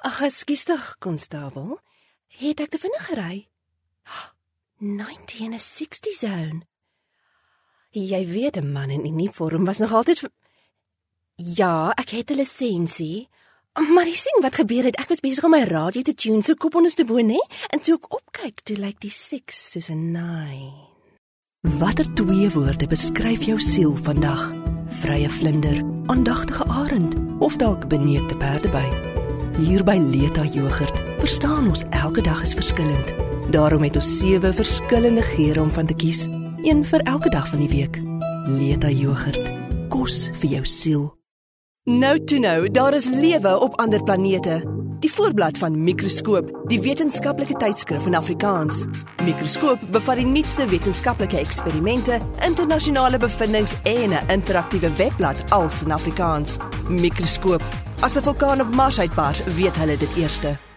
Ag, ekskuus tog, konstabel. Het ek te vinnig gery? 90 in 'n 60 zone. Jy weet, 'n man in uniform was nog altyd... Ja, ek het 'n lisensie. Maar jy sien wat gebeur het, ek was besig om my radio te tune, so kop onderste bo, né? En toe ek opkyk, toe lyk die 6 soos 'n 9. Watter 2 woorde beskryf jou siel vandag? Vrye vlinder, aandagtige arend of dalk beneekte perdeby? Hier by Leta Yoghurt verstaan ons elke dag is verskillend. Daarom het ons 7 verskillende geure om van te kies. Een vir elke dag van die week. Leta Yoghurt, kos vir jou siel. Nou to nou, daar is lewe op ander planete. Die voorblad van Mikroskoop, die wetenskaplike tydskrif in Afrikaans. Mikroskoop bevat die nuutste wetenskaplike eksperimente, internasionale bevindinge en 'n interaktiewe webblad als in Afrikaans. Mikroskoop. As 'n vulkaan op Mars uitbars, weet hulle dit eerste.